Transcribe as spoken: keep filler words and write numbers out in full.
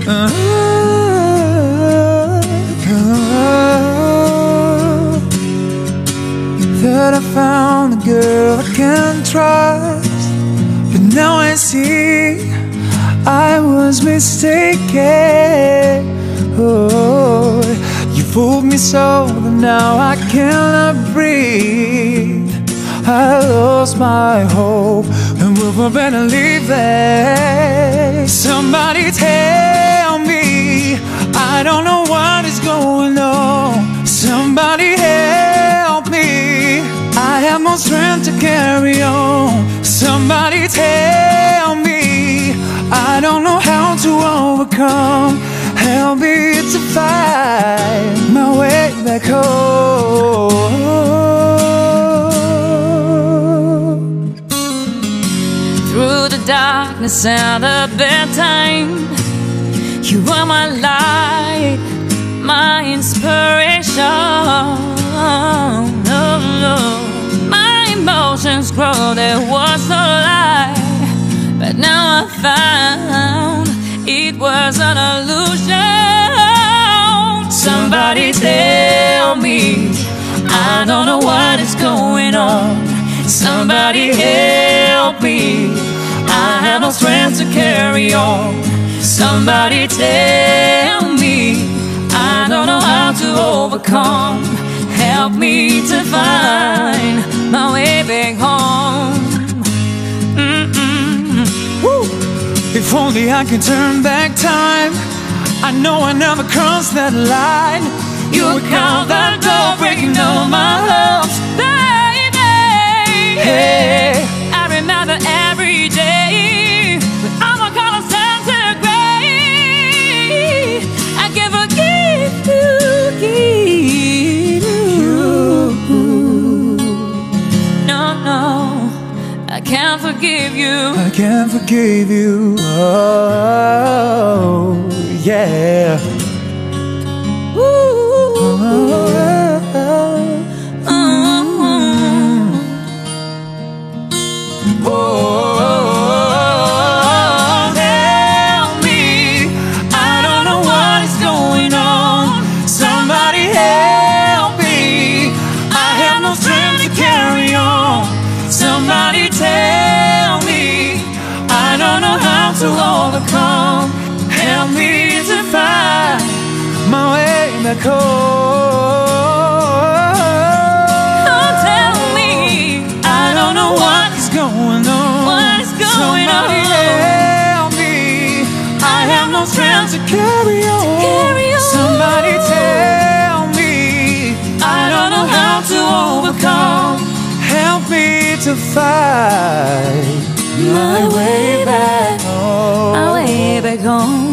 uh, that I found a girl I can trust, but now I see I was mistaken. Oh, you fooled me so that now I cannot breathe. I lost my hope and we were better leave it. Somebody tell me, I don't know what is going on. Somebody help me, I have no strength to carry on. Somebody tell me, I don't know how to overcome. Help me to find my way back home. Through the darkness and the bad time, you are my light, my inspiration. Oh, no. My emotions grow, there was no lie, but now I found it was an illusion. Somebody tell me, I don't know what is going on. Somebody help me, I have no strength to carry on. Somebody tell me, I don't know how to overcome. Help me to find my way back home. Mm-mm. Woo! If only I could turn back time, I know I never crossed that line. You would count the door, breaking all my hopes, baby. Hey, I remember every day, but I'm a color centigrade. I can forgive you, give you. No, no, I can't forgive you. I can't forgive you. Oh, yeah. Ooh. Oh, oh, tell me, I don't know what is going on. Somebody help me, I have no strength to carry on. Somebody tell me, I don't know how to overcome. Help me to find my way back home. Oh, tell me, I don't know what is going on. what is going Somebody on? help me, I have no strength to carry on. Carry on. Somebody tell me, I don't know how to overcome. Help me to find my way back home. My way back home.